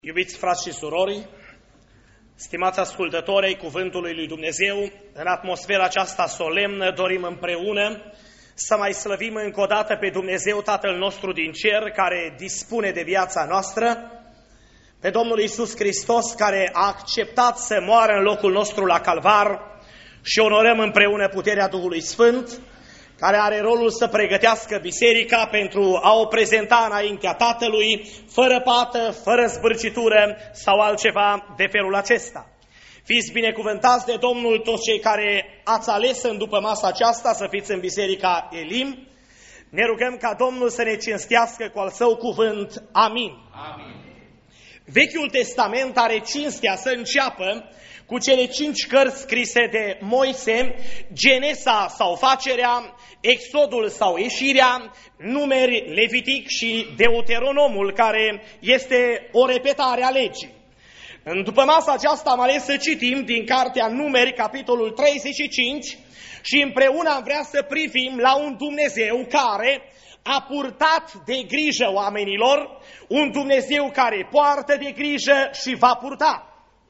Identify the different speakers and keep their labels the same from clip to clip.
Speaker 1: Iubiți frați și surori, stimați ascultători ai Cuvântului lui Dumnezeu, în atmosfera aceasta solemnă dorim împreună să mai slăvim încă o dată pe Dumnezeu Tatăl nostru din cer, care dispune de viața noastră, pe Domnul Iisus Hristos, care a acceptat să moară în locul nostru la Calvar, și onorăm împreună puterea Duhului Sfânt, care are rolul să pregătească biserica pentru a o prezenta înaintea Tatălui, fără pată, fără zbârcitură sau altceva de felul acesta. Fiți binecuvântați de Domnul toți cei care ați ales în după masa aceasta să fiți în biserica Elim. Ne rugăm ca Domnul să ne cinstească cu al Său cuvânt. Amin.
Speaker 2: Amin.
Speaker 1: Vechiul Testament are cinstea să înceapă cu cele 5 cărți scrise de Moise: Genesa sau Facerea, Exodul sau Ieșirea, Numeri, Levitic și Deuteronomul, care este o repetare a legii. După masa aceasta am ales să citim din cartea Numeri, capitolul 35, și împreună am vrea să privim la un Dumnezeu care a purtat de grijă oamenilor, un Dumnezeu care poartă de grijă și va purta.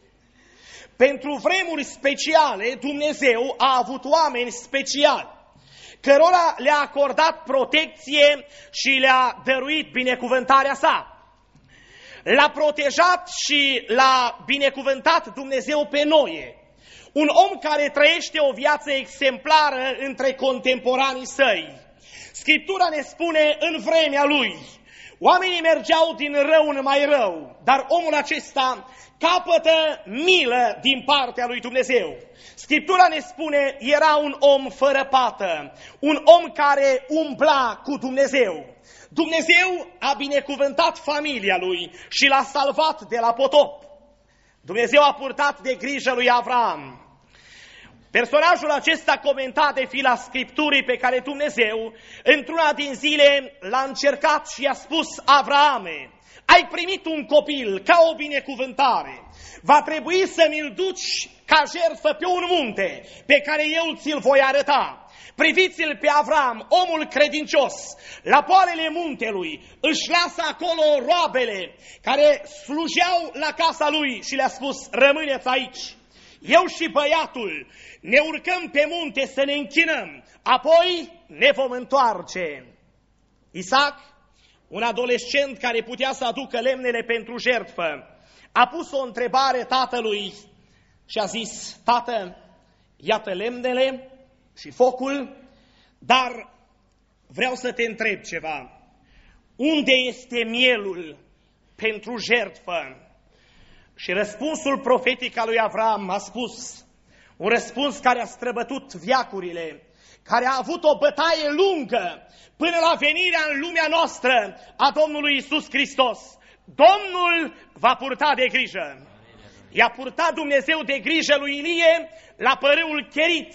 Speaker 1: Pentru vremuri speciale, Dumnezeu a avut oameni speciali, cărora le-a acordat protecție și le-a dăruit binecuvântarea sa. L-a protejat și l-a binecuvântat Dumnezeu pe Noe, un om care trăiește o viață exemplară între contemporanii săi. Scriptura ne spune: în vremea lui oamenii mergeau din rău în mai rău, dar omul acesta capătă milă din partea lui Dumnezeu. Scriptura ne spune: era un om fără pată, un om care umbla cu Dumnezeu. Dumnezeu a binecuvântat familia lui și l-a salvat de la potop. Dumnezeu a purtat de grijă lui Avram. Personajul acesta comentat de fila Scripturii, pe care Dumnezeu într-una din zile l-a încercat și i-a spus: Avrame, ai primit un copil ca o binecuvântare, va trebui să mi-l duci ca jertfă pe un munte pe care eu ți-l voi arăta. Priviți-l pe Avram, omul credincios, la poalele muntelui, își lasă acolo roabele care slujeau la casa lui și le-a spus: rămâneți aici. Eu și băiatul ne urcăm pe munte să ne închinăm, apoi ne vom întoarce. Isaac, un adolescent care putea să aducă lemnele pentru jertfă, a pus o întrebare tatălui și a zis: tată, iată lemnele și focul, dar vreau să te întreb ceva. Unde este mielul pentru jertfă? Și răspunsul profetic al lui Avram a spus, un răspuns care a străbătut veacurile, care a avut o bătaie lungă până la venirea în lumea noastră a Domnului Iisus Hristos. Domnul va purta de grijă. I-a purtat Dumnezeu de grijă lui Ilie la părâul Cherit.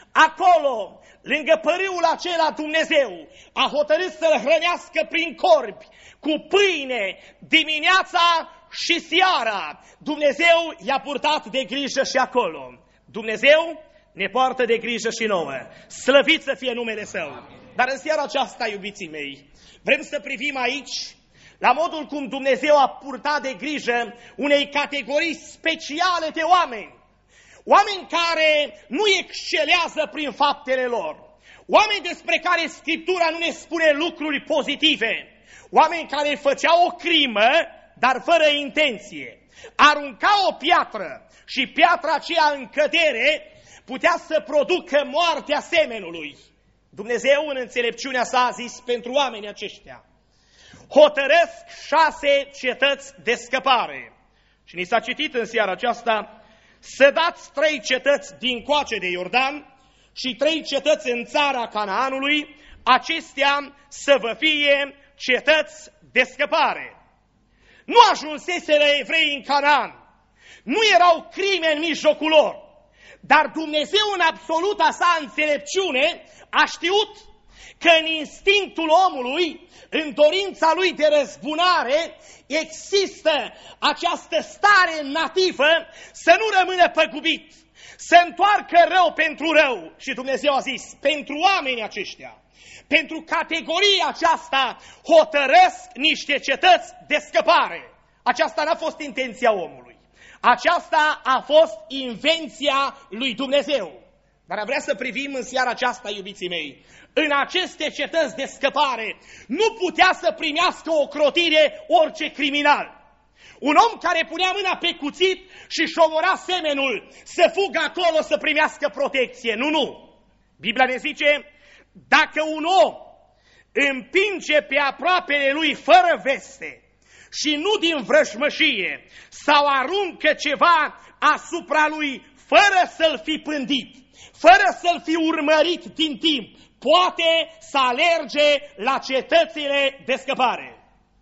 Speaker 1: Acolo, lângă părâul acela, Dumnezeu a hotărât să-l hrănească prin corbi cu pâine dimineața și seara. Dumnezeu i-a purtat de grijă și acolo. Dumnezeu ne poartă de grijă și nouă. Slăvit să fie numele Său. Dar în seara aceasta, iubiții mei, vrem să privim aici la modul cum Dumnezeu a purtat de grijă unei categorii speciale de oameni. Oameni care nu excelează prin faptele lor. Oameni despre care Scriptura nu ne spune lucruri pozitive. Oameni care făceau o crimă, dar fără intenție. Arunca o piatră și piatra aceea în cădere putea să producă moartea semenului. Dumnezeu, în înțelepciunea sa, a zis pentru oamenii aceștia: hotărăsc 6 cetăți de scăpare. Și ni s-a citit în seara aceasta: să dați 3 cetăți din coace de Iordan și 3 cetăți în țara Canaanului, acestea să vă fie cetăți de scăpare. Nu ajunseseră evrei în Canaan, nu erau crime în mijlocul lor, dar Dumnezeu, în absoluta sa înțelepciune, a știut că în instinctul omului, în dorința lui de răzbunare, există această stare nativă să nu rămână păgubit, să întoarcă rău pentru rău. Și Dumnezeu a zis: pentru oamenii aceștia, pentru categoria aceasta, hotărăsc niște cetăți de scăpare. Aceasta n-a fost intenția omului. Aceasta a fost invenția lui Dumnezeu. Dar vrea să privim în seara aceasta, iubiții mei, în aceste cetăți de scăpare nu putea să primească o crotire orice criminal. Un om care punea mâna pe cuțit și își omora semenul să fugă acolo să primească protecție. Nu. Biblia ne zice, dacă un om împinge pe aproapele lui fără veste și nu din vrăjmășie sau aruncă ceva asupra lui fără să-l fi pândit, fără să-l fi urmărit din timp, poate să alerge la cetățile de scăpare.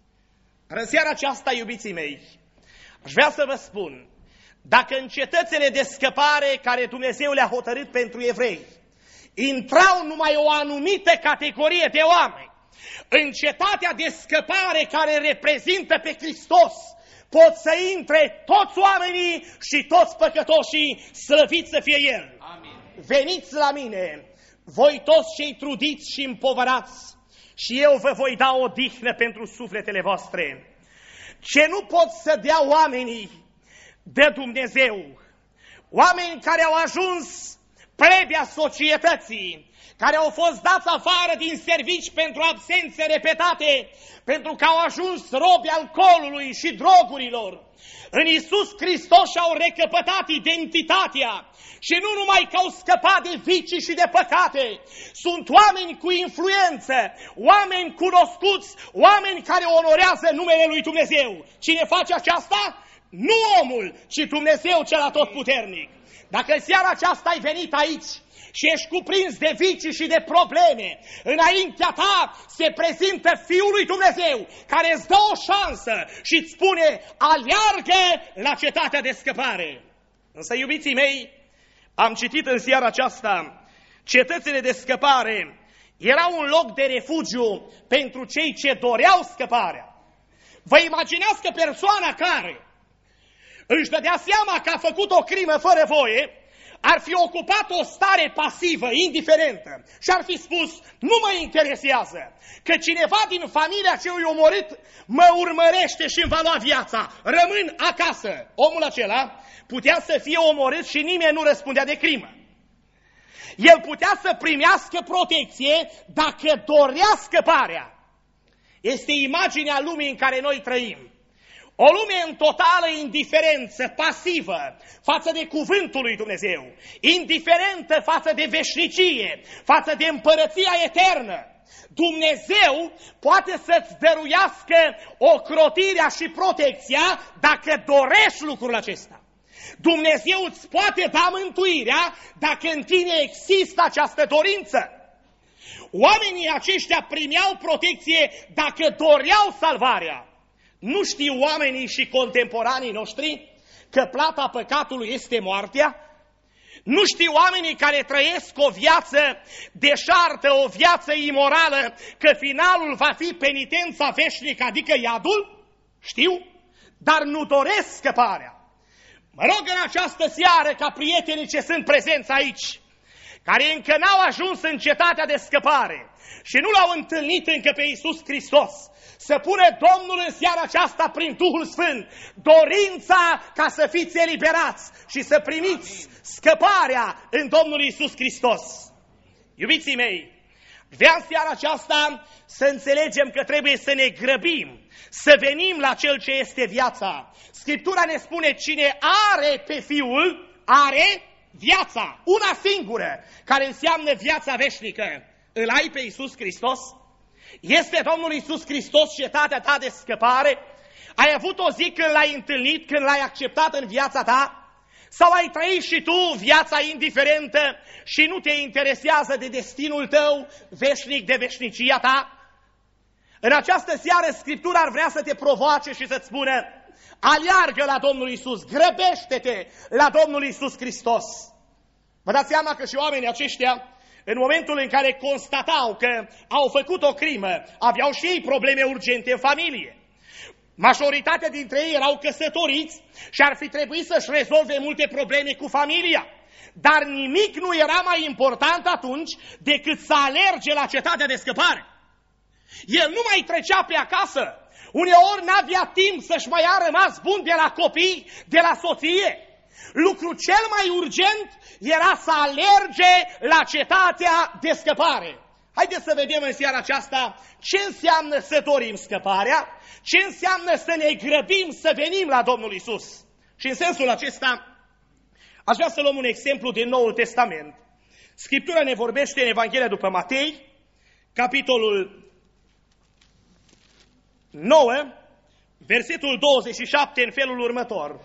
Speaker 1: În seara aceasta, iubiții mei, aș vrea să vă spun, dacă în cetățile de scăpare care Dumnezeu le-a hotărât pentru evrei, intrau numai o anumită categorie de oameni, în cetatea de scăpare care reprezintă pe Hristos, pot să intre toți oamenii și toți păcătoșii, slăviți să fie El.
Speaker 2: Amin.
Speaker 1: Veniți la mine, voi toți cei trudiți și împovărați, și eu vă voi da odihnă pentru sufletele voastre. Ce nu pot să dea oamenii de Dumnezeu, oameni care au ajuns plebea societății, care au fost dați afară din servici pentru absențe repetate, pentru că au ajuns robi alcoolului și drogurilor. În Iisus Hristos și-au recăpătat identitatea și nu numai că au scăpat de vicii și de păcate, sunt oameni cu influență, oameni cunoscuți, oameni care onorează numele lui Dumnezeu. Cine face aceasta? Nu omul, ci Dumnezeu cel atotputernic. Dacă în seara aceasta ai venit aici și ești cuprins de vicii și de probleme, înaintea ta se prezintă Fiul lui Dumnezeu, care îți dă o șansă și îți spune, aleargă la cetatea de scăpare. Însă, iubiții mei, am citit în seara aceasta, cetățile de scăpare erau un loc de refugiu pentru cei ce doreau scăparea. Vă imaginați că persoana care își dădea seama că a făcut o crimă fără voie, ar fi ocupat o stare pasivă, indiferentă, și ar fi spus, nu mă interesează, că cineva din familia celui omorât mă urmărește și îmi va lua viața, rămân acasă. Omul acela putea să fie omorât și nimeni nu răspundea de crimă. El putea să primească protecție dacă dorea scăparea. Este imaginea lumii în care noi trăim. O lume în totală indiferență, pasivă, față de cuvântul lui Dumnezeu, indiferentă față de veșnicie, față de împărăția eternă. Dumnezeu poate să-ți dăruiască ocrotirea și protecția dacă dorești lucrul acesta. Dumnezeu îți poate da mântuirea dacă în tine există această dorință. Oamenii aceștia primeau protecție dacă doreau salvarea. Nu știu oamenii și contemporanii noștri că plata păcatului este moartea? Nu știu oamenii care trăiesc o viață deșartă, o viață imorală, că finalul va fi penitența veșnică, adică iadul? Știu, dar nu doresc scăparea. Mă rog în această seară ca prietenii ce sunt prezenți aici, care încă n-au ajuns în cetatea de scăpare și nu l-au întâlnit încă pe Iisus Hristos, să pune Domnul în seara aceasta prin Duhul Sfânt dorința ca să fiți eliberați și să primiți scăparea în Domnul Iisus Hristos. Iubiții mei, vreau în seara aceasta să înțelegem că trebuie să ne grăbim, să venim la Cel ce este viața. Scriptura ne spune, cine are pe Fiul, are viața, una singură, care înseamnă viața veșnică. Îl ai pe Iisus Hristos? Este Domnul Iisus Hristos cetatea ta de scăpare? Ai avut o zi când l-ai întâlnit, când l-ai acceptat în viața ta? Sau ai trăit și tu viața indiferentă și nu te interesează de destinul tău veșnic, de veșnicia ta? În această seară Scriptura ar vrea să te provoace și să-ți spună, aleargă la Domnul Iisus, grăbește-te la Domnul Iisus Hristos. Vă dați seama că și oamenii aceștia, în momentul în care constatau că au făcut o crimă, aveau și ei probleme urgente în familie. Majoritatea dintre ei erau căsătoriți și ar fi trebuit să-și rezolve multe probleme cu familia. Dar nimic nu era mai important atunci decât să alerge la cetatea de scăpare. El nu mai trecea pe acasă. Uneori n-avea timp să-și mai a rămas bun de la copii, de la soție. Lucru cel mai urgent era să alerge la cetatea de scăpare. Haideți să vedem în seara aceasta ce înseamnă să dorim scăparea, ce înseamnă să ne grăbim să venim la Domnul Iisus. Și în sensul acesta aș vrea să luăm un exemplu din Noul Testament. Scriptura ne vorbește în Evanghelia după Matei, capitolul 9, versetul 27 în felul următor.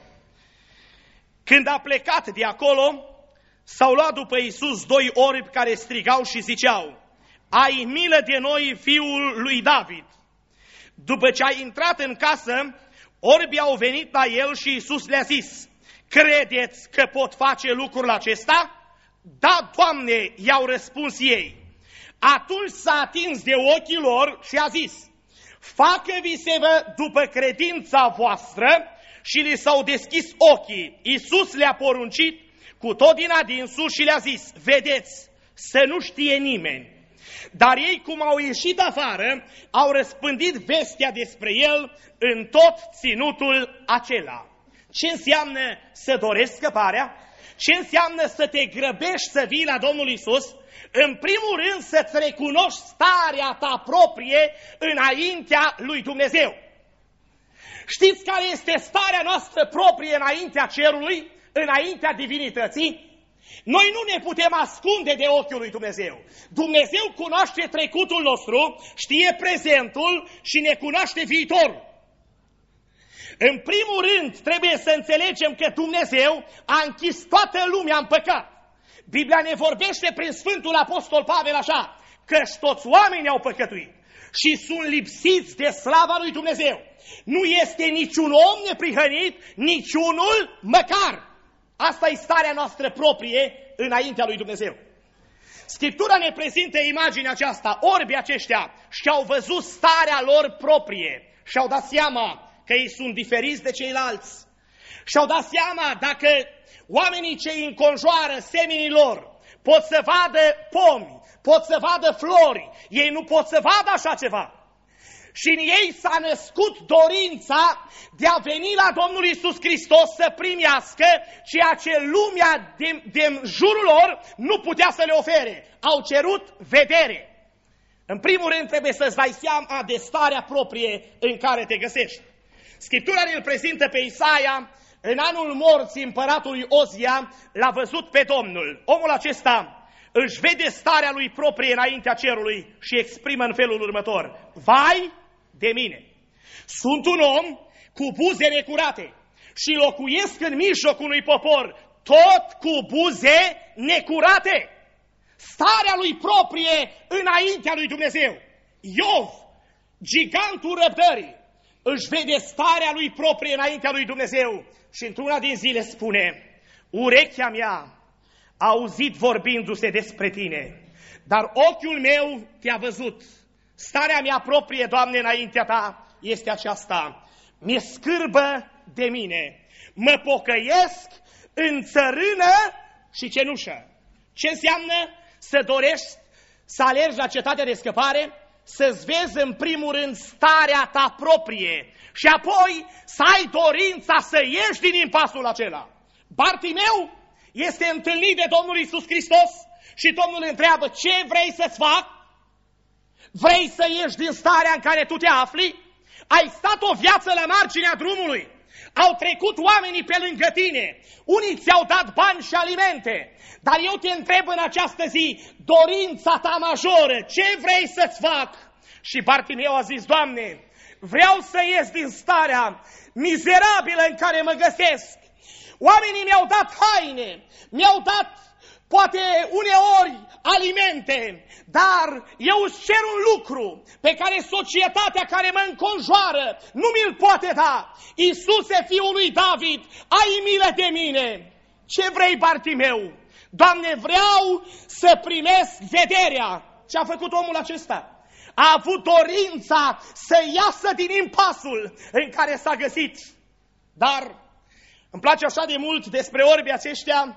Speaker 1: Când a plecat de acolo, s-au luat după Iisus 2 orbi care strigau și ziceau: ai milă de noi, fiul lui David. După ce a intrat în casă, orbii au venit la el și Iisus le-a zis: credeți că pot face lucrul acesta? Da, Doamne, i-au răspuns ei. Atunci s-a atins de ochii lor și a zis: facă-vi-se-vă după credința voastră, și li s-au deschis ochii. Iisus le-a poruncit cu tot din adinsul și le-a zis: vedeți, să nu știe nimeni. Dar ei, cum au ieșit afară, au răspândit vestea despre el în tot ținutul acela. Ce înseamnă să dorești scăparea? Ce înseamnă să te grăbești să vii la Domnul Iisus? În primul rând să-ți recunoști starea ta proprie înaintea lui Dumnezeu. Știți care este starea noastră proprie înaintea cerului, înaintea divinității? Noi nu ne putem ascunde de ochiul lui Dumnezeu. Dumnezeu cunoaște trecutul nostru, știe prezentul și ne cunoaște viitorul. În primul rând, trebuie să înțelegem că Dumnezeu a închis toată lumea în păcat. Biblia ne vorbește prin Sfântul Apostol Pavel așa: căci toți oamenii au păcătuit și sunt lipsiți de slava lui Dumnezeu. Nu este niciun om neprihănit, niciunul măcar. Asta e starea noastră proprie înaintea lui Dumnezeu. Scriptura ne prezintă imaginea aceasta. Orbii aceștia și-au văzut starea lor proprie și-au dat seama că ei sunt diferiți de ceilalți. Și-au dat seama dacă oamenii ce îi înconjoară, semenii lor, pot să vadă pomi, pot să vadă flori, ei nu pot să vadă așa ceva. Și în ei s-a născut dorința de a veni la Domnul Iisus Hristos să primească ceea ce lumea din jurul lor nu putea să le ofere. Au cerut vedere. În primul rând trebuie să-ți dai seama de starea proprie în care te găsești. Scriptura ne-l prezintă pe Isaia. În anul morții împăratului Ozia l-a văzut pe Domnul. Omul acesta își vede starea lui proprie înaintea cerului și exprimă în felul următor: vai de mine! Sunt un om cu buze necurate și locuiesc în mijlocul unui popor tot cu buze necurate. Starea lui proprie înaintea lui Dumnezeu. Iov, gigantul răbdării, își vede starea lui proprie înaintea lui Dumnezeu și într-una din zile spune: urechea mea a auzit vorbindu-se despre tine, dar ochiul meu te-a văzut. Starea mea proprie, Doamne, înaintea ta este aceasta: mi-e scârbă de mine, mă pocăiesc în țărână și cenușă. Ce înseamnă să dorești să alergi la cetatea de scăpare? Să-ți vezi în primul rând starea ta proprie și apoi să ai dorința să ieși din impasul acela. Bartimeu este întâlnit de Domnul Iisus Hristos și Domnul îl întreabă: ce vrei să-ți fac? Vrei să ieși din starea în care tu te afli? Ai stat o viață la marginea drumului. Au trecut oamenii pe lângă tine. Unii ți-au dat bani și alimente. Dar eu te întreb în această zi, dorința ta majoră, ce vrei să-ți fac? Și Bartimeu a zis: Doamne, vreau să ies din starea mizerabilă în care mă găsesc. Oamenii mi-au dat haine, mi-au dat poate uneori alimente, dar eu îți cer un lucru pe care societatea care mă înconjoară nu mi-l poate da. Iisuse, Fiul lui David, ai milă de mine. Ce vrei, Bartimeu? Doamne, vreau să primesc vederea. Ce a făcut omul acesta? A avut dorința să iasă din impasul în care s-a găsit. Dar îmi place așa de mult despre orbii aceștia,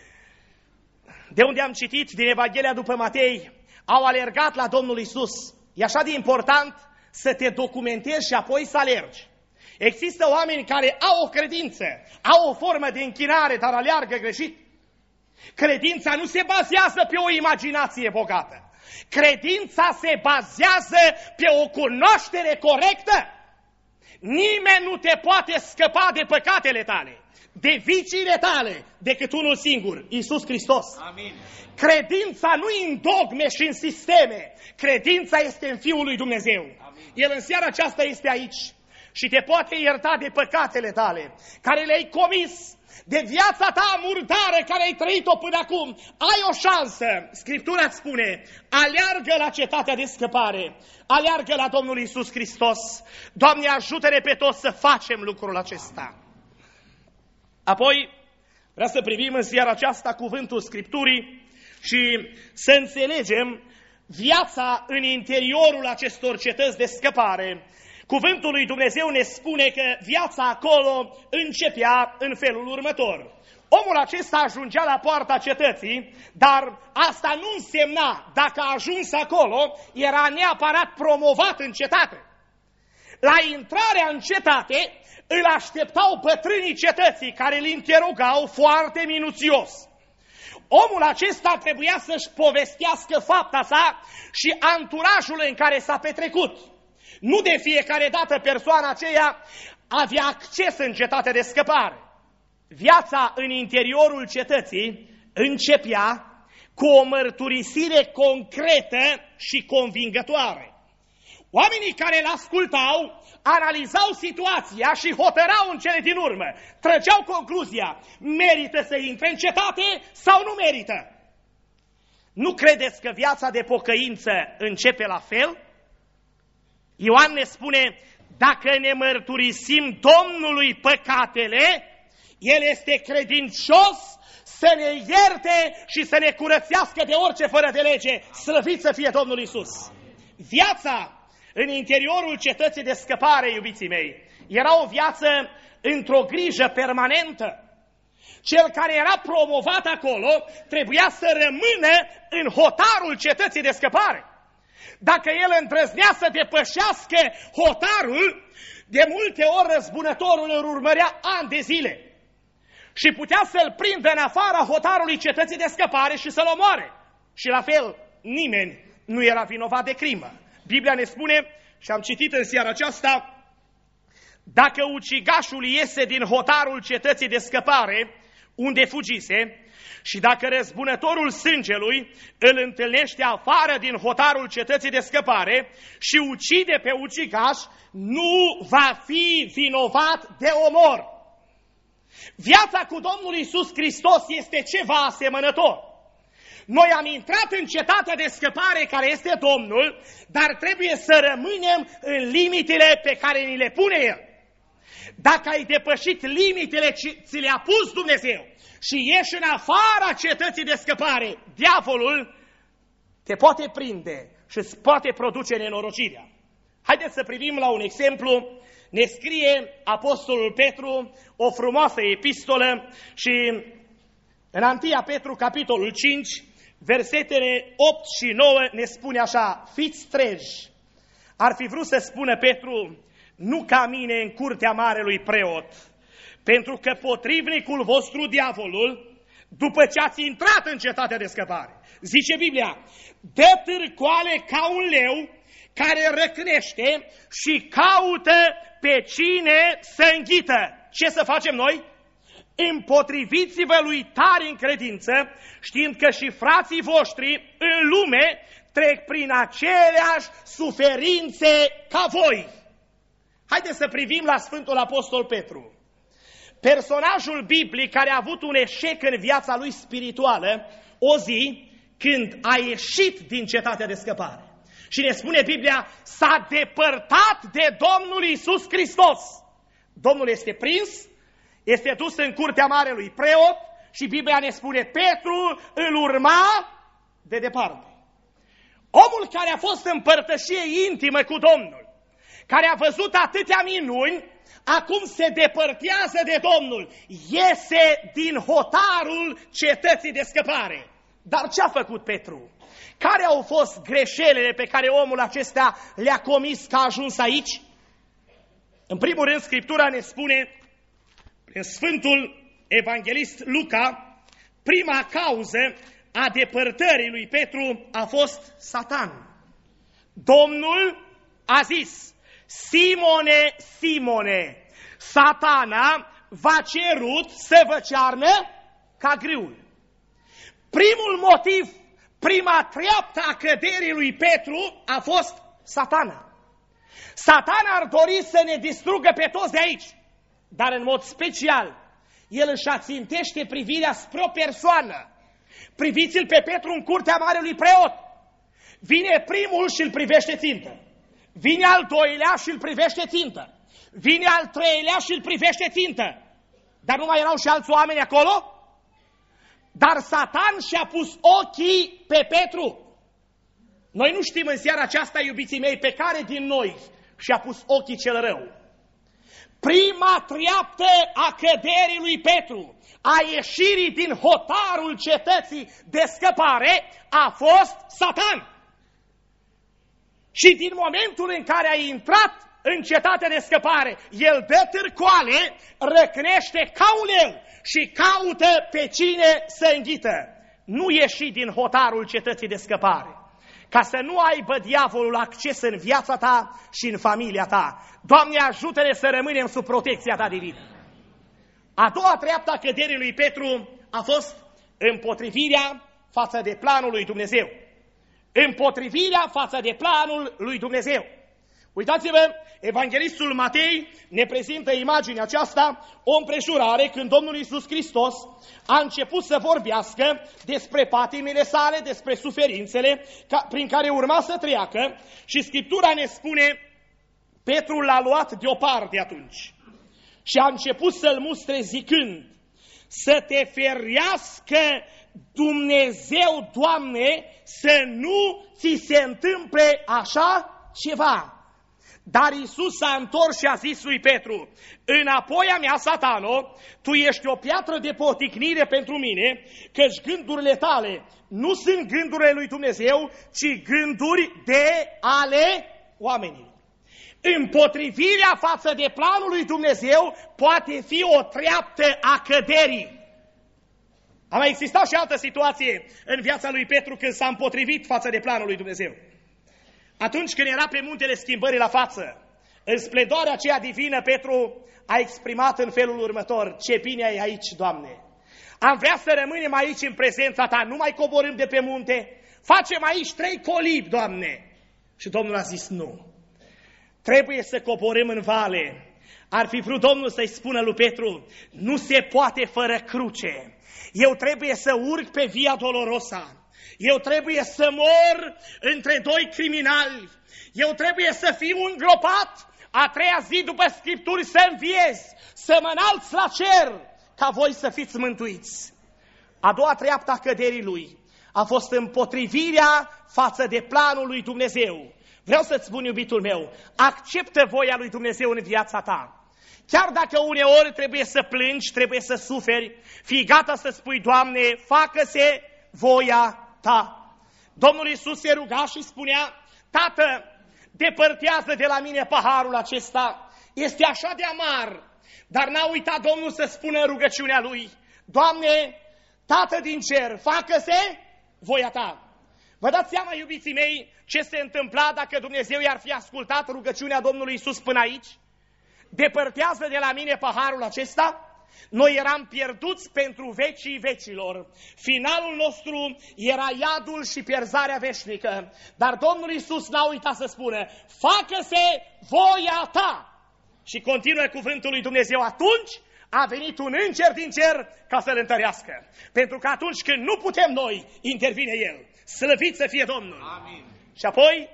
Speaker 1: de unde am citit din Evanghelia după Matei, au alergat la Domnul Iisus. E așa de important să te documentezi și apoi să alergi. Există oameni care au o credință, au o formă de închinare, dar aleargă greșit. Credința nu se bazează pe o imaginație bogată. Credința se bazează pe o cunoaștere corectă. Nimeni nu te poate scăpa de păcatele tale, de viciile tale, decât unul singur, Iisus Hristos.
Speaker 2: Amin.
Speaker 1: Credința nu e în dogme și în sisteme. Credința este în Fiul lui Dumnezeu.
Speaker 2: Amin.
Speaker 1: El în seara aceasta este aici și te poate ierta de păcatele tale, care le-ai comis, de viața ta murdară care ai trăit-o până acum. Ai o șansă. Scriptura îți spune, aleargă la cetatea de scăpare, aleargă la Domnul Iisus Hristos. Doamne, ajută-ne pe toți să facem lucrul acesta. Apoi, vreau să privim în seara aceasta cuvântul Scripturii și să înțelegem viața în interiorul acestor cetăți de scăpare. Cuvântul lui Dumnezeu ne spune că viața acolo începea în felul următor. Omul acesta ajungea la poarta cetății, dar asta nu însemna, dacă a ajuns acolo, era neapărat promovat în cetate. La intrarea în cetate îl așteptau bătrânii cetății, care îl interogau foarte minuțios. Omul acesta trebuia să-și povestească fapta sa și anturajul în care s-a petrecut. Nu de fiecare dată persoana aceea avea acces în cetatea de scăpare. Viața în interiorul cetății începea cu o mărturisire concretă și convingătoare. Oamenii care îl ascultau analizau situația și hotărau în cele din urmă. Trăgeau concluzia, merită să intre în cetate sau nu merită? Nu credeți că viața de pocăință începe la fel? Ioan ne spune, dacă ne mărturisim Domnului păcatele, El este credincios să ne ierte și să ne curățească de orice fără de lege. Slăvit să fie Domnul Iisus! Viața în interiorul cetății de scăpare, iubiții mei, era o viață într-o grijă permanentă. Cel care era promovat acolo trebuia să rămână în hotarul cetății de scăpare. Dacă el îndrăznea să depășească hotarul, de multe ori răzbunătorul îl urmărea ani de zile și putea să-l prindă în afara hotarului cetății de scăpare și să-l omoare. Și la fel, nimeni nu era vinovat de crimă. Biblia ne spune, și am citit în seara aceasta, dacă ucigașul iese din hotarul cetății de scăpare, unde fugise, și dacă răzbunătorul sângelui îl întâlnește afară din hotarul cetății de scăpare și ucide pe ucigaș, nu va fi vinovat de omor. Viața cu Domnul Iisus Hristos este ceva asemănător. Noi am intrat în cetatea de scăpare care este Domnul, dar trebuie să rămânem în limitele pe care ni le pune El. Dacă ai depășit limitele ce ți le-a pus Dumnezeu și ieși în afara cetății de scăpare, diavolul te poate prinde și îți poate produce nenorocirea. Haideți să privim la un exemplu. Ne scrie Apostolul Petru o frumoasă epistolă și în 1 Petru, capitolul 5, versetele 8 și 9 ne spune așa, fiți treji. Ar fi vrut să spună Petru, nu ca mine în curtea marelui preot, pentru că potrivnicul vostru, diavolul, după ce ați intrat în cetatea de scăpare, zice Biblia, dă târcoale ca un leu care răcnește și caută pe cine să înghită. Ce să facem noi? Împotriviți-vă lui tare în credință, știind că și frații voștri în lume trec prin aceleași suferințe ca voi. Haideți să privim la Sfântul Apostol Petru. Personajul biblic care a avut un eșec în viața lui spirituală, o zi când a ieșit din cetatea de scăpare. Și ne spune Biblia, s-a depărtat de Domnul Iisus Hristos. Domnul este prins, este dus în curtea marelui preot și Biblia ne spune, Petru îl urma de departe. Omul care a fost în părtășie intimă cu Domnul, care a văzut atâtea minuni, acum se depărtează de Domnul, iese din hotarul cetății de scăpare. Dar ce a făcut Petru? Care au fost greșelile pe care omul acesta le-a comis că a ajuns aici? În primul rând, Scriptura ne spune, prin Sfântul Evanghelist Luca, prima cauză a depărtării lui Petru a fost Satan. Domnul a zis, Simone, Simone, Satana v-a cerut să vă cearnă ca grâul. Primul motiv, prima treaptă a căderii lui Petru a fost Satana. Satana ar dori să ne distrugă pe toți de aici, dar în mod special, el își ațintește privirea spre o persoană. Priviți-l pe Petru în curtea marelui preot. Vine primul și îl privește țintă. Vine al doilea și îl privește țintă. Vine al treilea și îl privește țintă. Dar nu mai erau și alți oameni acolo? Dar Satan și-a pus ochii pe Petru. Noi nu știm în seara aceasta, iubiții mei, pe care din noi și-a pus ochii cel rău. Prima treaptă a căderii lui Petru, a ieșirii din hotarul cetății de scăpare, a fost Satan. Și din momentul în care a intrat în cetatea de scăpare, el dă târcoale, răcnește ca un leu și caută pe cine să înghită. Nu ieși din hotarul cetății de scăpare, ca să nu aibă diavolul acces în viața ta și în familia ta. Doamne, ajută-ne să rămânem sub protecția ta divină. A doua treaptă a căderii lui Petru a fost împotrivirea față de planul lui Dumnezeu. Împotrivirea față de planul lui Dumnezeu. Uitați-vă, Evanghelistul Matei ne prezintă imaginea aceasta, o împrejurare când Domnul Iisus Hristos a început să vorbească despre patimile sale, despre suferințele prin care urma să treacă și Scriptura ne spune, Petru l-a luat deoparte atunci și a început să-l mustre zicând, să te ferească Dumnezeu, Doamne, să nu ți se întâmple așa ceva. Dar Iisus s-a întors și a zis lui Petru, înapoi a mea, Satano, tu ești o piatră de poticnire pentru mine, căci gândurile tale nu sunt gândurile lui Dumnezeu, ci gânduri de ale oamenilor. Împotrivirea față de planul lui Dumnezeu poate fi o treaptă a căderii. A mai existat și altă situație în viața lui Petru când s-a împotrivit față de planul lui Dumnezeu. Atunci când era pe muntele schimbării la față, în splendoarea aceea divină, Petru a exprimat în felul următor, ce bine ai aici, Doamne! Am vrea să rămânem aici în prezența Ta, nu mai coborâm de pe munte, facem aici 3 colibi, Doamne! Și Domnul a zis, nu, trebuie să coborâm în vale. Ar fi vrut Domnul să-i spună lui Petru, nu se poate fără cruce, eu trebuie să urc pe Via Dolorosa. Eu trebuie să mor între 2 criminali. Eu trebuie să fiu îngropat a 3-a zi după Scripturi să înviez, să mă înalț la cer, ca voi să fiți mântuiți. A doua treaptă a căderii lui a fost împotrivirea față de planul lui Dumnezeu. Vreau să-ți spun, iubitul meu, acceptă voia lui Dumnezeu în viața ta. Chiar dacă uneori trebuie să plângi, trebuie să suferi, fii gata să spui, Doamne, facă-se voia Ta. Domnul Iisus se ruga și spunea, Tată, depărtează de la mine paharul acesta, este așa de amar, dar n-a uitat Domnul să spună în rugăciunea Lui, Doamne, Tată din cer, facă-se voia Ta. Vă dați seama, iubiții mei, ce se întâmpla dacă Dumnezeu i-ar fi ascultat rugăciunea Domnului Iisus până aici? Depărtează de la mine paharul acesta? Noi eram pierduți pentru vecii vecilor. Finalul nostru era iadul și pierzarea veșnică. Dar Domnul Iisus n-a uitat să spună, facă-se voia ta. Și continuă cuvântul lui Dumnezeu, atunci a venit un înger din cer ca să-l întărească. Pentru că atunci când nu putem noi, intervine El. Slăvit să fie Domnul. Amin. Și apoi,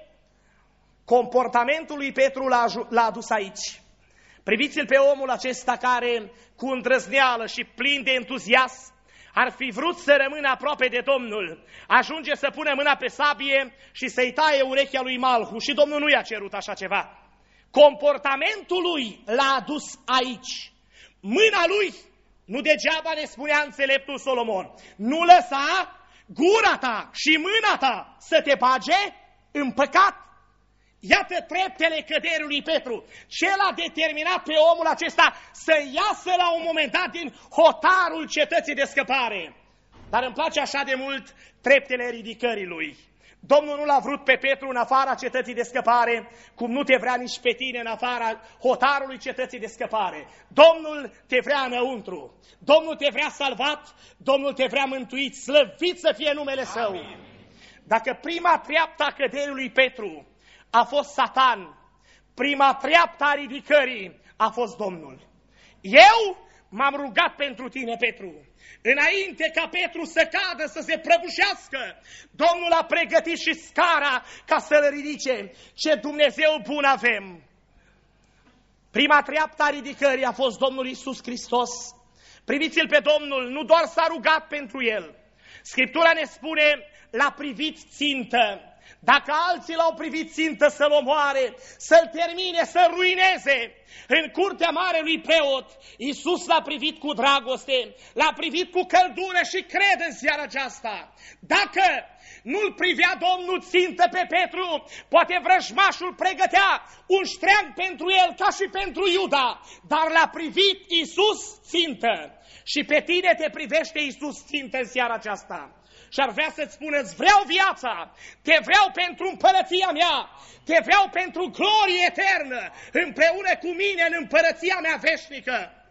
Speaker 1: comportamentul lui Petru l-a adus aici. Priviți-l pe omul acesta care, cu îndrăzneală și plin de entuziasm, ar fi vrut să rămână aproape de Domnul. Ajunge să pună mâna pe sabie și să-i taie urechea lui Malhu și Domnul nu i-a cerut așa ceva. Comportamentul lui l-a adus aici. Mâna lui, nu degeaba ne spunea înțeleptul Solomon, nu lăsa gura ta și mâna ta să te bage în păcat? Iată treptele căderii lui Petru. Ce l-a determinat pe omul acesta să iasă la un moment dat din hotarul cetății de scăpare. Dar îmi place așa de mult treptele ridicării lui. Domnul nu l-a vrut pe Petru în afara cetății de scăpare, cum nu te vrea nici pe tine în afara hotarului cetății de scăpare. Domnul te vrea înăuntru, Domnul te vrea salvat, Domnul te vrea mântuit, slăvit să fie numele Său. Amin. Dacă prima treaptă a căderii lui Petru a fost Satan, prima treaptă a ridicării a fost Domnul. Eu m-am rugat pentru tine, Petru. Înainte ca Petru să cadă, să se prăbușească, Domnul a pregătit și scara ca să-l ridice. Ce Dumnezeu bun avem! Prima treaptă a ridicării a fost Domnul Iisus Hristos. Priviți-l pe Domnul, nu doar s-a rugat pentru el. Scriptura ne spune, l-a privit țintă. Dacă alții l-au privit țintă să-l omoare, să-l termine, să-l ruineze, în curtea marelui preot, Iisus l-a privit cu dragoste, l-a privit cu căldură și crede în seara aceasta. Dacă nu-l privea Domnul țintă pe Petru, poate vrăjmașul pregătea un ștreang pentru el ca și pentru Iuda, dar l-a privit Iisus țintă. Și pe tine te privește Iisus țintă în seara aceasta. Și ar vrea să-ți spună, îți vreau viața, te vreau pentru împărăția mea, te vreau pentru glorie eternă, împreună cu mine în împărăția mea veșnică.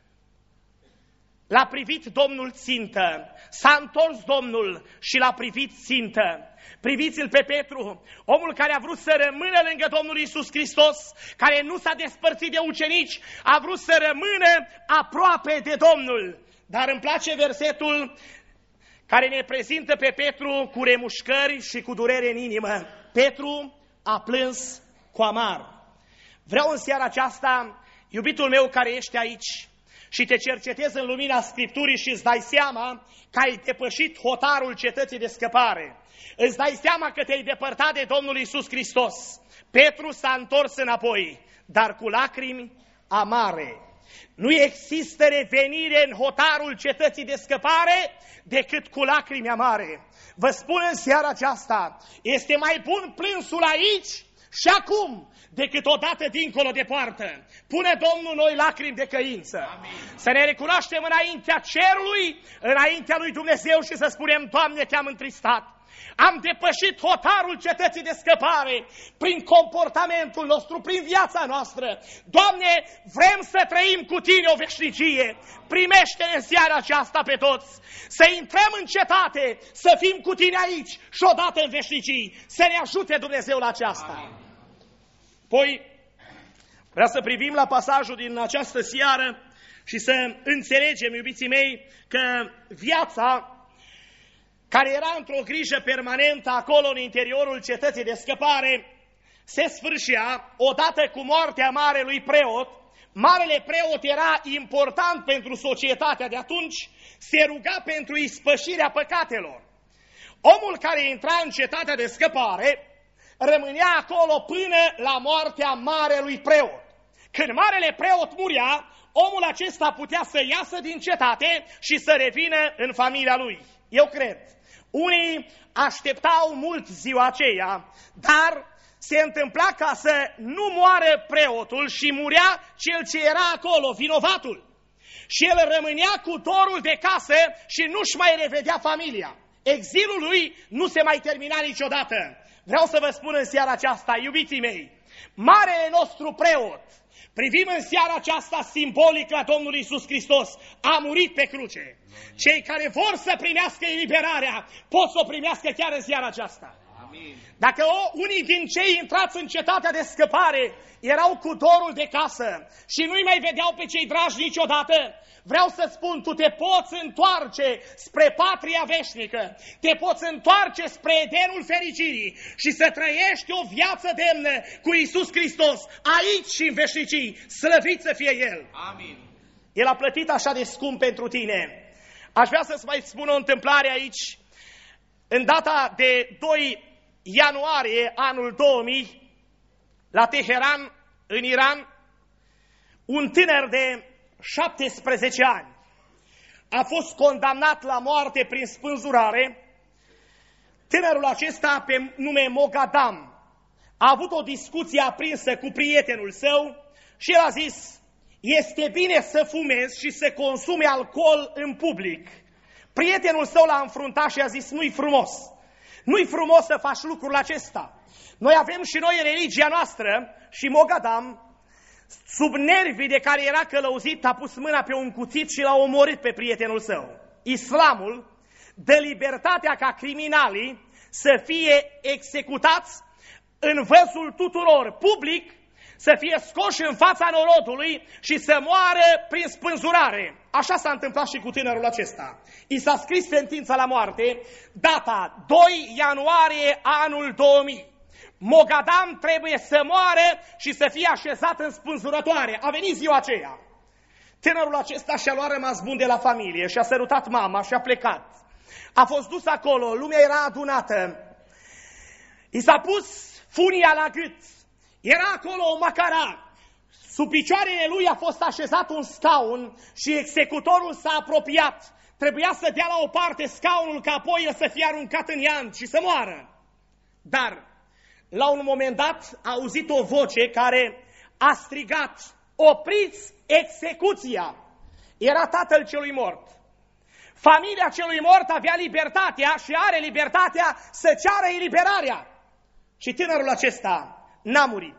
Speaker 1: L-a privit Domnul țintă, s-a întors Domnul și l-a privit țintă. Priviți-l pe Petru, omul care a vrut să rămână lângă Domnul Iisus Hristos, care nu s-a despărțit de ucenici, a vrut să rămână aproape de Domnul. Dar îmi place versetul care ne prezintă pe Petru cu remușcări și cu durere în inimă. Petru a plâns cu amar. Vreau în seara aceasta, iubitul meu care ești aici și te cercetezi în lumina Scripturii și îți dai seama că ai depășit hotarul cetății de scăpare, îți dai seama că te-ai depărtat de Domnul Iisus Hristos. Petru s-a întors înapoi, dar cu lacrimi amare. Nu există revenire în hotarul cetății de scăpare decât cu lacrimi amare. Vă spun în seara aceasta, este mai bun plânsul aici și acum decât odată dincolo de poartă. Pune Domnul noi lacrimi de căință. Amin. Să ne recunoaștem înaintea cerului, înaintea lui Dumnezeu și să spunem, Doamne, te-am întristat. Am depășit hotarul cetății de scăpare prin comportamentul nostru, prin viața noastră. Doamne, vrem să trăim cu Tine o veșnicie. Primește-ne în seara aceasta pe toți. Să intrăm în cetate, să fim cu Tine aici și odată în veșnicii. Să ne ajute Dumnezeu la aceasta. Amin. Poi, vreau să privim la pasajul din această seară și să înțelegem, iubiții mei, că viața care era într-o grijă permanentă acolo în interiorul cetății de scăpare, se sfârșea odată cu moartea marelui preot. Marele preot era important pentru societatea de atunci, se ruga pentru ispășirea păcatelor. Omul care intra în cetatea de scăpare rămânea acolo până la moartea marelui preot. Când marele preot murea, omul acesta putea să iasă din cetate și să revină în familia lui. Eu cred. Unii așteptau mult ziua aceea, dar se întâmpla ca să nu moară preotul și murea cel ce era acolo, vinovatul. Și el rămânea cu dorul de casă și nu-și mai revedea familia. Exilul lui nu se mai termina niciodată. Vreau să vă spun în seara aceasta, iubiții mei, marele nostru preot, privim în seara aceasta simbolic la Domnul Iisus Hristos, a murit pe cruce. Cei care vor să primească eliberarea, pot să o primească chiar în seara aceasta. Amin. Dacă unii din cei intrați în cetatea de scăpare erau cu dorul de casă și nu-i mai vedeau pe cei dragi niciodată, vreau să spun, tu te poți întoarce spre patria veșnică, te poți întoarce spre Edenul fericirii și să trăiești o viață demnă cu Iisus Hristos, aici și în veșnicii, slăvit să fie El. Amin. El a plătit așa de scump pentru tine. Aș vrea să-ți mai spun o întâmplare aici. În data de 2 ianuarie anul 2000, la Teheran, în Iran, un tânăr de 17 ani a fost condamnat la moarte prin spânzurare Tânărul acesta, pe nume Mogadam, a avut o discuție aprinsă cu prietenul său și el a zis: este bine să fumezi și să consumi alcool în public. Prietenul său l-a înfruntat și a zis: nu-i frumos. Nu-i frumos să faci lucrul acesta. Noi avem și noi religia noastră și Mogadam, sub nervii de care era călăuzit, a pus mâna pe un cuțit și l-a omorât pe prietenul său. Islamul dă libertatea ca criminalii să fie executați în văzul tuturor, public, să fie scoși în fața norodului și să moară prin spânzurare. Așa s-a întâmplat și cu tânărul acesta. I s-a scris sentința la moarte, data 2 ianuarie anul 2000. Mogadam trebuie să moară și să fie așezat în spânzurătoare. A venit ziua aceea. Tânărul acesta și-a luat rămas bun de la familie, și-a sărutat mama și-a plecat. A fost dus acolo, lumea era adunată. I s-a pus funia la gât. Era acolo o macara. Sub picioarele lui a fost așezat un scaun și executorul s-a apropiat. Trebuia să dea la o parte scaunul ca apoi el să fie aruncat în iad și să moară. Dar, la un moment dat, a auzit o voce care a strigat: opriți execuția! Era tatăl celui mort. Familia celui mort avea libertatea și are libertatea să ceară eliberarea. Și tânărul acesta n-a murit.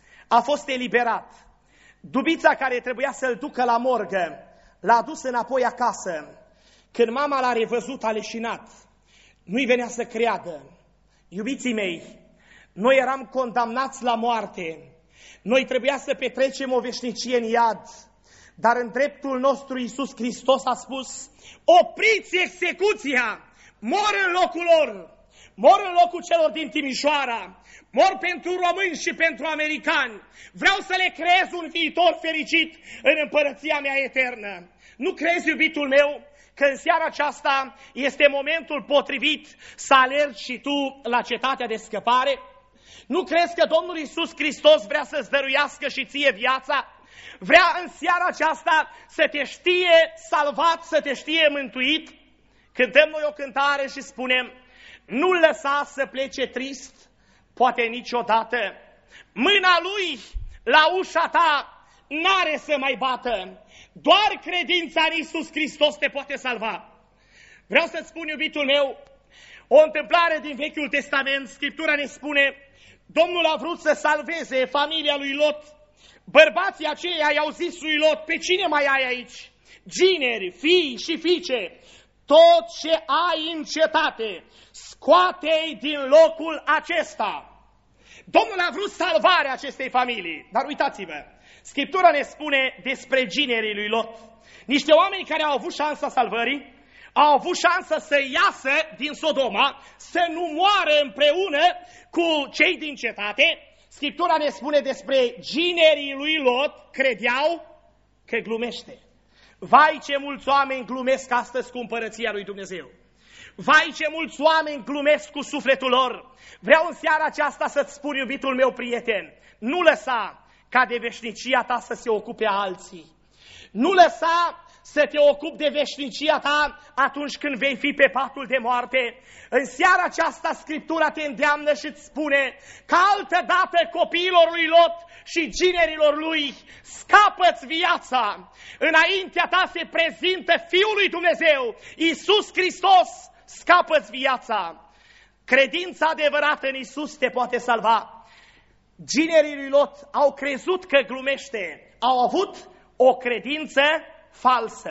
Speaker 1: A fost eliberat. Dubița care trebuia să-l ducă la morgă l-a dus înapoi acasă. Când mama l-a revăzut, a leșinat. Nu-i venea să creadă. Iubiții mei, noi eram condamnați la moarte. Noi trebuia să petrecem o veșnicie în iad. Dar în dreptul nostru Iisus Hristos a spus: opriți execuția! Mor în locul lor! Mor în locul celor din Timișoara! Mor pentru români și pentru americani! Vreau să le creez un viitor fericit în împărăția mea eternă! Nu crezi, iubitul meu, că în seara aceasta este momentul potrivit să alergi și tu la cetatea de scăpare? Nu crezi că Domnul Iisus Hristos vrea să-ți dăruiască și ție viața? Vrea în seara aceasta să te știe salvat, să te știe mântuit? Cântăm noi o cântare și spunem: nu-l lăsa să plece trist, poate niciodată. Mâna lui la ușa ta n-are să mai bată. Doar credința în Iisus Hristos te poate salva. Vreau să-ți spun, iubitul meu, o întâmplare din Vechiul Testament. Scriptura ne spune: Domnul a vrut să salveze familia lui Lot. Bărbații aceia i-au zis lui Lot: pe cine mai ai aici? Gineri, fii și fiice, tot ce ai în cetate, scoate-i din locul acesta. Domnul a vrut salvarea acestei familii. Dar uitați-vă, Scriptura ne spune despre ginerii lui Lot. Niște oameni care au avut șansa salvării, au avut șansa să iasă din Sodoma, să nu moară împreună cu cei din cetate. Scriptura ne spune despre ginerii lui Lot, credeau că glumește. Vai, ce mulți oameni glumesc astăzi cu împărăția lui Dumnezeu! Vai, ce mulți oameni glumesc cu sufletul lor! Vreau în seara aceasta să-ți spun, iubitul meu prieten, nu lăsa ca de veșnicia ta să se ocupe alții. Nu lăsa să te ocupi de veșnicia ta atunci când vei fi pe patul de moarte. În seara aceasta Scriptura te îndeamnă și îți spune că altădată copiilor lui Lot și ginerilor lui scapă-ți viața. Înaintea ta se prezintă Fiul lui Dumnezeu, Iisus Hristos, scapă-ți viața. Credința adevărată în Iisus te poate salva. Ginerii lui Lot au crezut că glumește, au avut o credință falsă.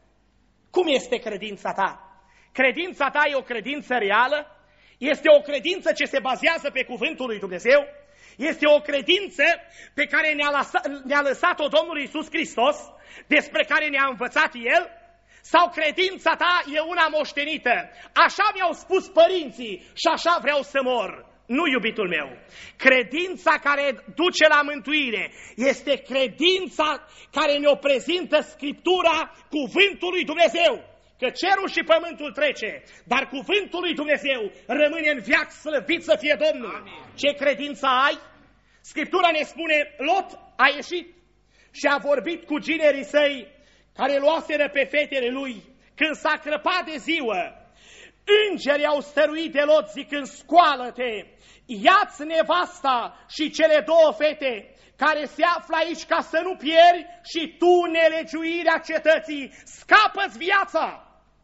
Speaker 1: Cum este credința ta? Credința ta e o credință reală? Este o credință ce se bazează pe cuvântul lui Dumnezeu? Este o credință pe care ne-a lăsat-o Domnul Iisus Hristos, despre care ne-a învățat El? Sau credința ta e una moștenită? Așa mi-au spus părinții și așa vreau să mor. Nu, iubitul meu, credința care duce la mântuire este credința care ne-o prezintă Scriptura, cuvântul lui Dumnezeu. Că cerul și pământul trece, dar cuvântul lui Dumnezeu rămâne în veac, slăvit să fie Domnul. Amin. Ce credință ai? Scriptura ne spune: Lot a ieșit și a vorbit cu ginerii săi care luaseră pe fetele lui. Când s-a crăpat de ziua, îngerii au stăruit de Lot zicând, scoală-te, ia-ți nevasta și cele două fete care se află aici ca să nu pieri și tu nelegiuirea cetății, scapă-ți viața!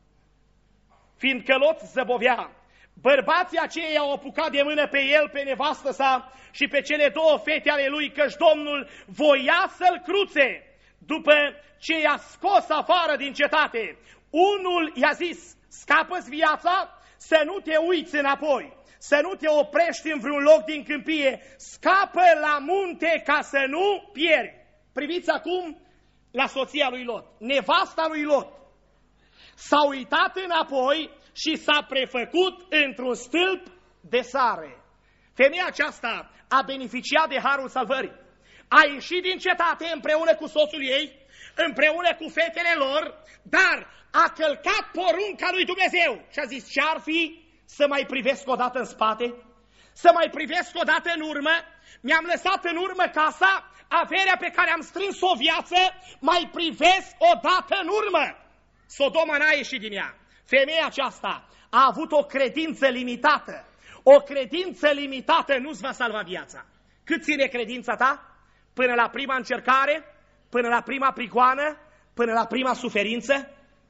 Speaker 1: Fiindcă Lot zăbovea, bărbații aceia au apucat de mână pe el, pe nevastă sa și pe cele două fete ale lui, căci Domnul voia să-l cruțe după ce i-a scos afară din cetate. Unul i-a zis, scapă-ți viața, să nu te uiți înapoi, să nu te oprești în vreun loc din câmpie, scapă la munte ca să nu pieri. Priviți acum la soția lui Lot, nevasta lui Lot. S-a uitat înapoi și s-a prefăcut într-un stâlp de sare. Femeia aceasta a beneficiat de harul salvării. A ieșit din cetate împreună cu soțul ei, împreună cu fetele lor, dar a călcat porunca lui Dumnezeu și a zis, ce-ar fi să mai privesc o dată în spate, să mai privesc o dată în urmă, mi-am lăsat în urmă casa, averea pe care am strâns-o viață, mai privesc o dată în urmă. Sodoma n-a ieșit din ea. Femeia aceasta a avut o credință limitată. O credință limitată nu-ți va salva viața. Cât ține credința ta? Până la prima încercare? Până la prima prigoană? Până la prima suferință?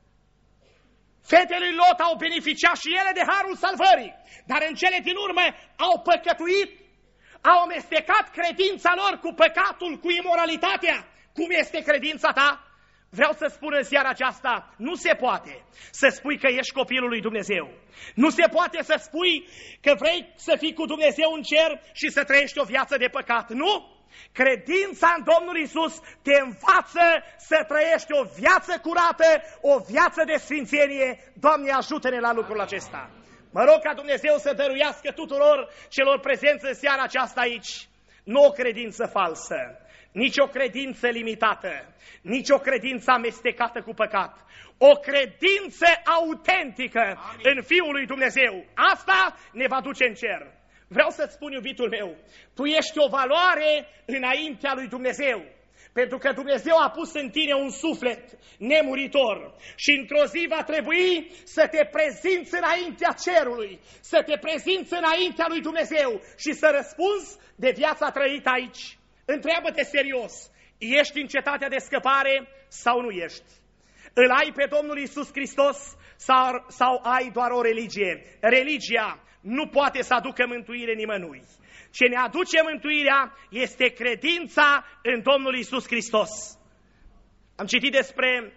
Speaker 1: Fetele lui Lot au beneficiat și ele de harul salvării, dar în cele din urmă au păcătuit, au amestecat credința lor cu păcatul, cu imoralitatea. Cum este credința ta? Vreau să spun în seara aceasta, nu se poate să spui că ești copilul lui Dumnezeu. Nu se poate să spui că vrei să fii cu Dumnezeu în cer și să trăiești o viață de păcat. Nu! Credința în Domnul Iisus te învață să trăiești o viață curată, o viață de sfințenie. Doamne, ajută-ne la lucrul acesta. Mă rog ca Dumnezeu să dăruiască tuturor celor prezenți în seara aceasta aici, nu o credință falsă, nici o credință limitată, nici o credință amestecată cu păcat, o credință autentică. Amin. În Fiul lui Dumnezeu. Asta ne va duce în cer. Vreau să-ți spun, iubitul meu, tu ești o valoare înaintea lui Dumnezeu, pentru că Dumnezeu a pus în tine un suflet nemuritor și într-o zi va trebui să te prezinți înaintea cerului, să te prezinți înaintea lui Dumnezeu și să răspunzi de viața trăită aici. Întreabă-te serios, ești în cetatea de scăpare sau nu ești? Îl ai pe Domnul Iisus Hristos sau ai doar o religie? Religia nu poate să aducă mântuire nimănui. Ce ne aduce mântuirea este credința în Domnul Iisus Hristos. Am citit despre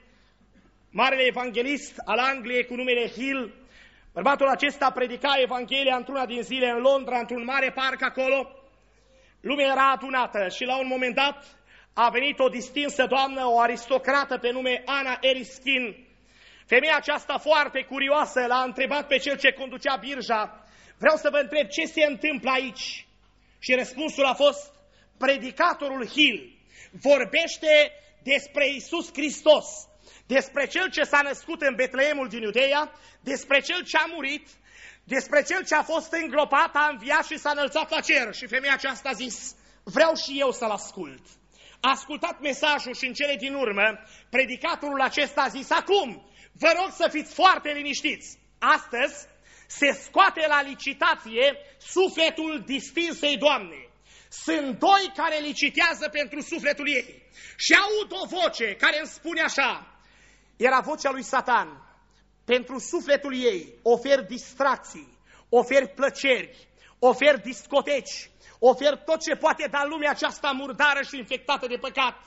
Speaker 1: marele evanghelist al Angliei cu numele Hill. Bărbatul acesta predica Evanghelia într-una din zile în Londra, într-un mare parc acolo. Lumea era adunată și la un moment dat a venit o distinsă doamnă, o aristocrată pe nume Anna Erskine. Femeia aceasta foarte curioasă l-a întrebat pe cel ce conducea birja, vreau să vă întreb ce se întâmplă aici. Și răspunsul a fost, predicatorul Hill vorbește despre Iisus Hristos, despre Cel ce s-a născut în Betleemul din Iudeea, despre Cel ce a murit, despre Cel ce a fost îngropat, a înviat și s-a înălțat la cer. Și femeia aceasta a zis, vreau și eu să-l ascult. A ascultat mesajul și în cele din urmă, predicatorul acesta a zis, acum, vă rog să fiți foarte liniștiți. Astăzi se scoate la licitație sufletul distinsei Doamne. Sunt doi care licitează pentru sufletul ei. Și aud o voce care îmi spune așa, era vocea lui Satan. Pentru sufletul ei ofer distracții, ofer plăceri, ofer discoteci, ofer tot ce poate da lumea aceasta murdară și infectată de păcat.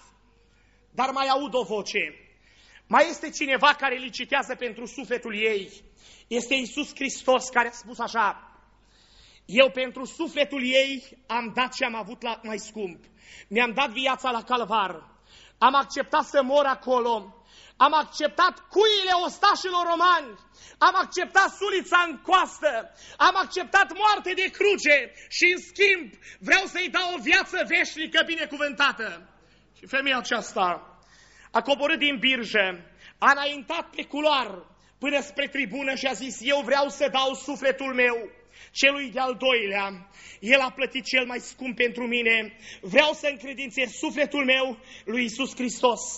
Speaker 1: Dar mai aud o voce. Mai este cineva care licitează pentru sufletul ei. Este Iisus Hristos care a spus așa, eu pentru sufletul ei am dat ce am avut la mai scump. Mi-am dat viața la calvar. Am acceptat să mor acolo. Am acceptat cuile ostașilor romani. Am acceptat sulița în coastă. Am acceptat moarte de cruce. Și în schimb vreau să-i dau o viață veșnică binecuvântată. Și femeia aceasta a coborât din birjă, a înaintat pe culoar până spre tribună și a zis, eu vreau să dau sufletul meu celui de-al doilea. El a plătit cel mai scump pentru mine. Vreau să încredințez sufletul meu lui Iisus Hristos.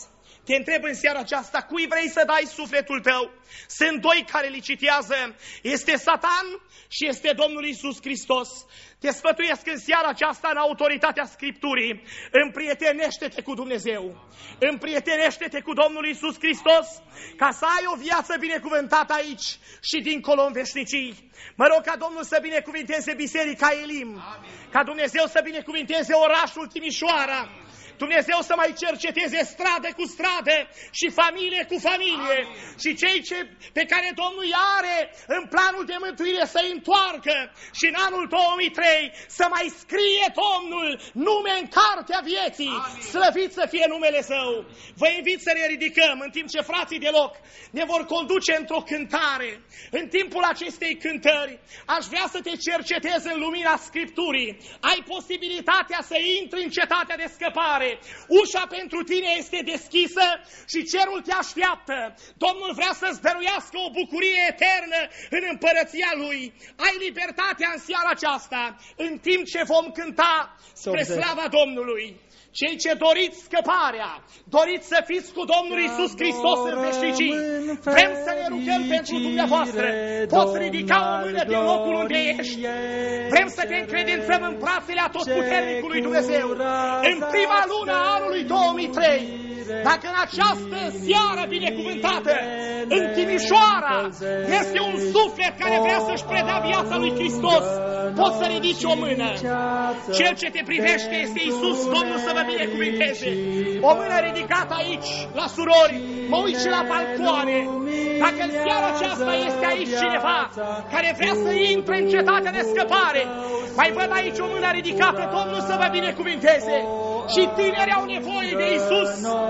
Speaker 1: te întreb în seara aceasta, cui vrei să dai sufletul tău? Sunt doi care licitează, este Satan și este Domnul Iisus Hristos. Te sfătuiesc în seara aceasta în autoritatea Scripturii, împrietenește-te cu Dumnezeu, împrietenește-te cu Domnul Iisus Hristos, ca să ai o viață binecuvântată aici și dincolo în veșnicii. Mă rog ca Domnul să binecuvinteze Biserica Elim, ca Dumnezeu să binecuvinteze orașul Timișoara, Dumnezeu să mai cerceteze stradă cu stradă și familie cu familie. Amin. Și cei pe care Domnul îi are în planul de mântuire să-i întoarcă și în anul 2003 să mai scrie Domnul nume în cartea vieții. Amin. Slăvit să fie numele Său. Vă invit să ne ridicăm în timp ce frații de loc ne vor conduce într-o cântare. În timpul acestei cântări aș vrea să te cercetezi în lumina Scripturii. Ai posibilitatea să intri în cetatea de scăpare. Ușa pentru tine este deschisă și cerul te așteaptă. Domnul vrea să-ți dăruiască o bucurie eternă în împărăția Lui. Ai libertatea în seara aceasta, în timp ce vom cânta spre slava Domnului. Cei ce doriți scăparea, doriți să fiți cu Domnul Iisus Hristos în veșnicii, vrem să ne rugăm pentru dumneavoastră. Poți ridica o mână din locul unde ești. Vrem să te încredințăm în brațele atotputernicului Dumnezeu. În prima lună a anului 2003, dacă în această seară binecuvântată, în Timișoara, este un suflet care vrea să-și predea viața lui Hristos, poți să ridici o mână. Cel ce te privește este Iisus, Domnul să vă binecuvinteze. O mână ridicată aici, la surori, mă uit și la balcoane. Dacă în seara aceasta este aici cineva care vrea să intre în cetatea de scăpare, mai văd aici o mână ridicată, Domnul să vă binecuvinteze. Și tineri au nevoie de Iisus.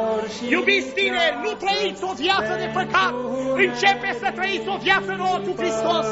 Speaker 1: Iubiți tineri, nu trăiți o viață de păcat, începeți să trăiți o viață nouă cu Hristos.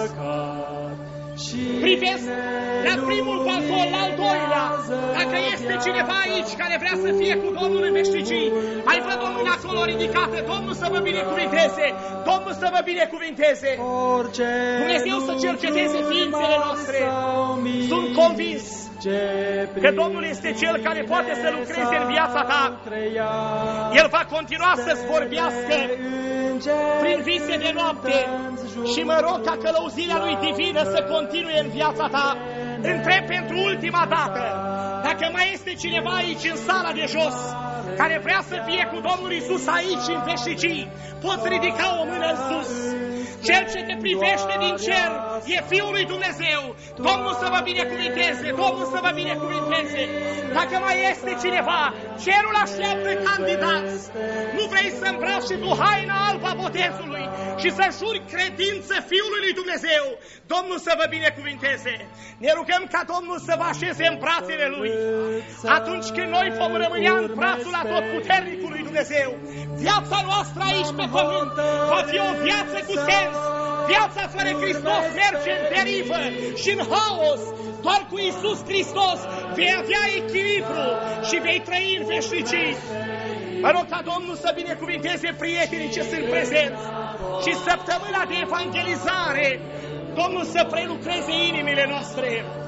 Speaker 1: Privesc la primul balcon, la al doilea. Dacă este cineva aici care vrea să fie cu Domnul în veșnicii, mai văd o mână acolo ridicată. Domnul să vă binecuvinteze. Domnul să vă binecuvinteze. Dumnezeu să cerceteze ființele noastre. Sunt convins că Domnul este Cel care poate să lucreze în viața ta. El va continua să-ți vorbească prin vise de noapte și mă rog ca călăuzirea Lui divină să continue în viața ta. Întreb pentru ultima dată, dacă mai este cineva aici în sala de jos care vrea să fie cu Domnul Iisus aici în veșnicii, poți ridica o mână în sus. Cel ce te privește din cer e Fiul lui Dumnezeu. Domnul să vă binecuvinteze, Domnul să vă binecuvinteze. Dacă mai este cineva, cerul așteaptă candidați. Nu vrei să îmbraci și tu haina albă a botezului și să juri credință Fiului lui Dumnezeu. Domnul să vă binecuvinteze. Ne rugăm ca Domnul să vă așeze în brațele Lui. Atunci când noi vom rămânea în brațul atotputernicului Dumnezeu, viața noastră aici pe pământ va fi o viață cu sens. Viața fără Hristos merge în derivă și în haos. Doar cu Iisus Hristos vei avea echilibru și vei trăi în veșnicii. Mă rog ca Domnul să binecuvinteze prietenii ce sunt prezenți și săptămâna de evangelizare Domnul să prelucreze inimile noastre.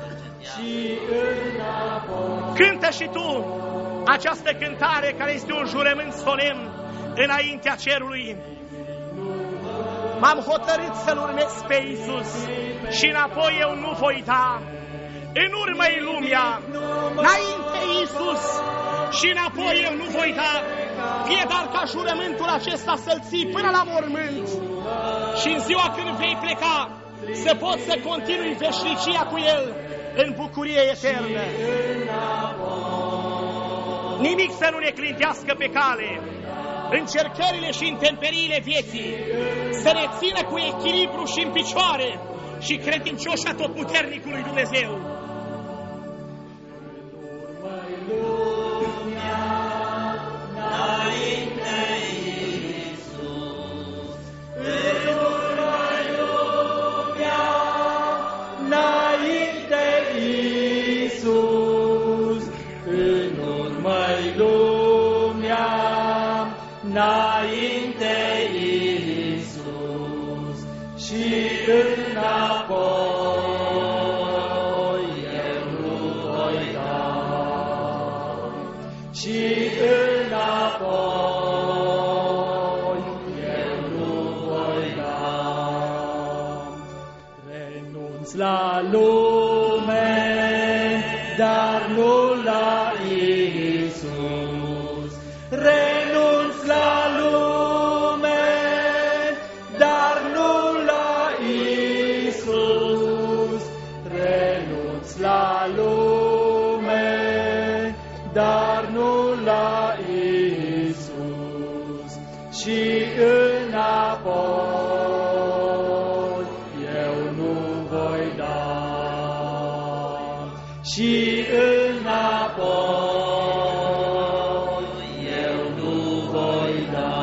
Speaker 1: Cântă și tu această cântare care este un jurământ solemn înaintea cerului. M-am hotărât să-L urmez pe Iisus și înapoi eu nu voi da. În urmă-i lumea, înainte Iisus și înapoi eu nu voi da. Fie dar ca jurământul acesta să-l ții până la mormânt și în ziua când vei pleca să poți să continui veșnicia cu El în bucurie eternă. Nimic să nu ne clintească pe cale. Încercările și intemperiile vieții să ne țină cu echilibru și în picioare și credincioși atotputernicului Dumnezeu.
Speaker 2: Înainte Iisus și înapoi eu nu voi da și înapoi Renunț la lume, dar nu la Iisus. Renunț la lume, dar nu la Iisus. Renunț la lume, dar nu la Iisus. Și înapoi eu nu voi da. Și înapoi eu nu voi da.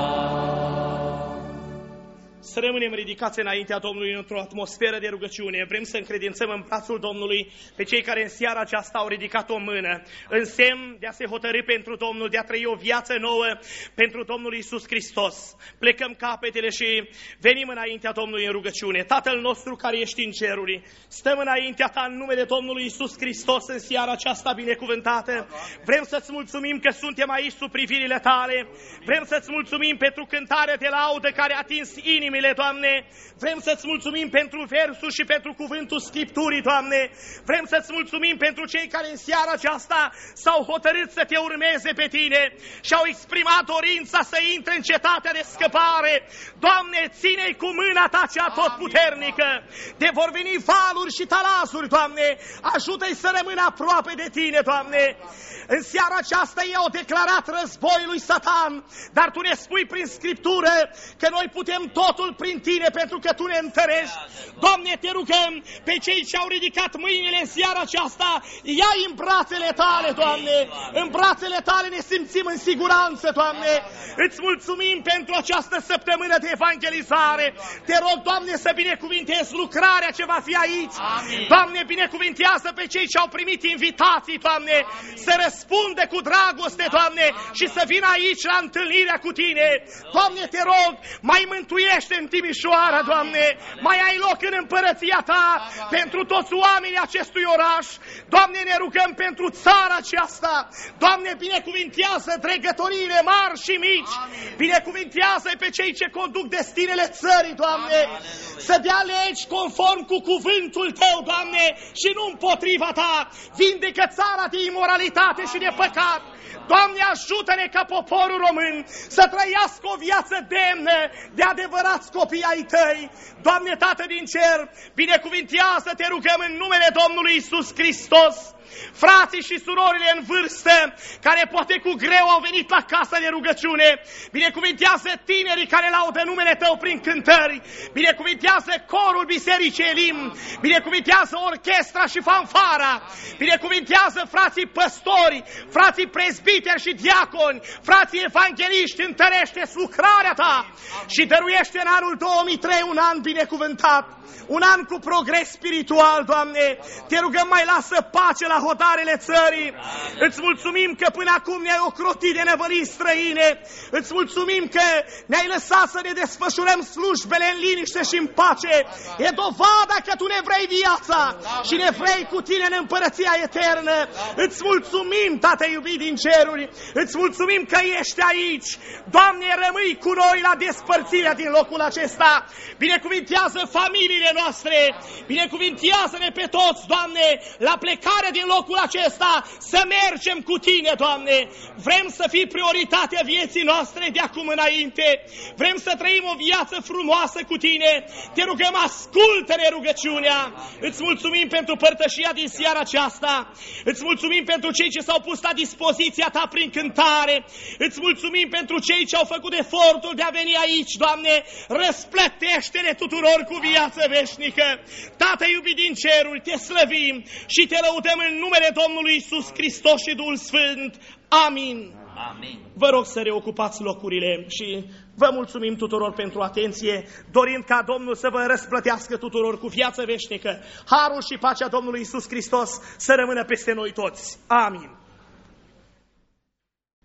Speaker 1: Să rămânem ridicați înaintea Domnului într-o atmosferă de rugăciune. Vrem să încredințăm în brațul Domnului pe cei care în seara aceasta au ridicat o mână, în semn de a se hotărî pentru Domnul, de a trăi o viață nouă pentru Domnul Iisus Hristos. Plecăm capetele și venim înaintea Domnului în rugăciune. Tatăl nostru care ești în ceruri, stăm înaintea Ta în numele Domnului Iisus Hristos în seara aceasta binecuvântată. Vrem să-ți mulțumim că suntem aici sub privirile Tale. Vrem să-ți mulțumim pentru cântarea de laudă care a atins inimile, Doamne. Vrem să-ți mulțumim pentru versul și pentru cuvântul Scripturii, Doamne. Vrem să-ți mulțumim pentru cei care în seara aceasta s-au hotărât să Te urmeze pe Tine și au exprimat dorința să intre în cetatea de scăpare. Doamne, ține-i cu mâna Ta cea totputernică. De vor veni valuri și talazuri, Doamne. Ajută-i să rămână aproape de Tine, Doamne. În seara aceasta ei au declarat război lui Satan, dar Tu ne spui prin Scriptură că noi putem totul prin Tine pentru că Tu ne întărești. Doamne, Te rugăm pe cei ce au ridicat mâinile în seara aceasta, ia-i în brațele Tale, Doamne. În brațele Tale ne simțim în siguranță, Doamne. Îți mulțumim pentru această săptămână de evangelizare. Te rog, Doamne, să binecuvintezi lucrarea ce va fi aici. Doamne, binecuvintează pe cei ce au primit invitații, Doamne, să răspundă cu dragoste, Doamne, și să vină aici la întâlnirea cu Tine. Doamne, Te rog, mai mântuiește în Timișoara, Doamne, mai ai loc în împărăția Ta pentru toți oamenii acestui oraș. Doamne, ne rugăm pentru țara aceasta. Doamne, binecuvintează dregătoriile mari și mici. Binecuvintează pe cei ce conduc destinele țării, Doamne, să dea legi conform cu cuvântul Tău, Doamne, și nu împotriva Ta. Vindecă țara de imoralitate și de păcat. Doamne, ajută-ne ca poporul român să trăiască o viață demnă de adevărați copii ai Tăi. Doamne, Tată din cer, binecuvintează, Te rugăm în numele Domnului Iisus Hristos, frații și surorile în vârstă, care poate cu greu au venit la casa de rugăciune. Binecuvintează tinerii care laudă numele Tău prin cântări. Binecuvintează corul Bisericii Elim. Binecuvintează orchestra și fanfara. Binecuvintează frații păstori, frații prezbiteri și diaconi, frații evangeliști, întărește lucrarea Ta și dăruiește în anul 2003 un an binecuvântat, un an cu progres spiritual, Doamne. Te rugăm, mai lasă pace la hotarele țării. Îți mulțumim că până acum ne-ai ocrotit de năvălii străine. Îți mulțumim că ne-ai lăsat să ne desfășurăm slujbele în liniște și în pace. E dovada că Tu ne vrei viața și ne vrei cu Tine în împărăția eternă. Îți mulțumim, Tată iubit din ceruri. Îți mulțumim că ești aici. Doamne, rămâi cu noi la despărțirea din locul acesta. Binecuvintează familiile noastre. Binecuvintează-ne pe toți, Doamne, la plecare din locul acesta, să mergem cu Tine, Doamne. Vrem să fii prioritatea vieții noastre de acum înainte. Vrem să trăim o viață frumoasă cu Tine. Te rugăm, ascultă-ne rugăciunea. Îți mulțumim pentru părtășia din seara aceasta. Îți mulțumim pentru cei ce s-au pus la dispoziția Ta prin cântare. Îți mulțumim pentru cei ce au făcut efortul de a veni aici, Doamne. Răsplătește-ne tuturor cu viață veșnică. Tată iubit din ceruri, Te slăvim și Te lăudăm în numele Domnului Iisus Hristos și Duhul Sfânt. Amin.
Speaker 3: Amin.
Speaker 1: Vă rog să reocupați locurile și vă mulțumim tuturor pentru atenție, dorind ca Domnul să vă răsplătească tuturor cu viață veșnică. Harul și pacea Domnului Iisus Hristos să rămână peste noi toți. Amin.